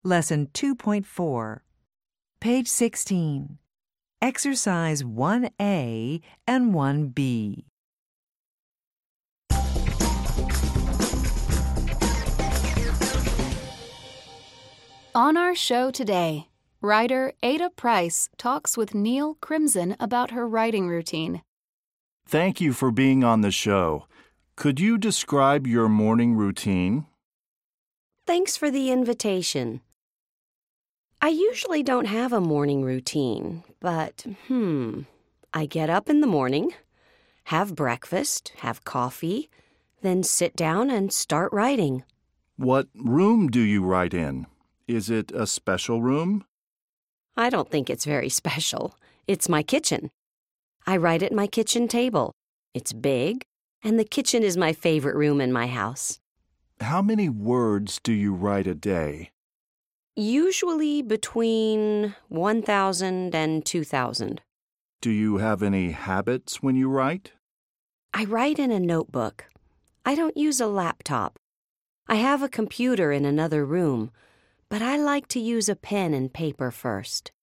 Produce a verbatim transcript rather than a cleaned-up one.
Lesson two point four. Page sixteen. Exercise one A and one B. On our show today, writer Ada Price talks with Neil Crimson about her writing routine. Thank you for being on the show. Could you describe your morning routine? Thanks for the invitation. I usually don't have a morning routine, but, hmm, I get up in the morning, have breakfast, have coffee, then sit down and start writing. What room do you write in? Is it a special room? I don't think it's very special. It's my kitchen. I write at my kitchen table. It's big, and the kitchen is my favorite room in my house. How many words do you write a day? Usually between one thousand and two thousand. Do you have any habits when you write? I write in a notebook. I don't use a laptop. I have a computer in another room, but I like to use a pen and paper first.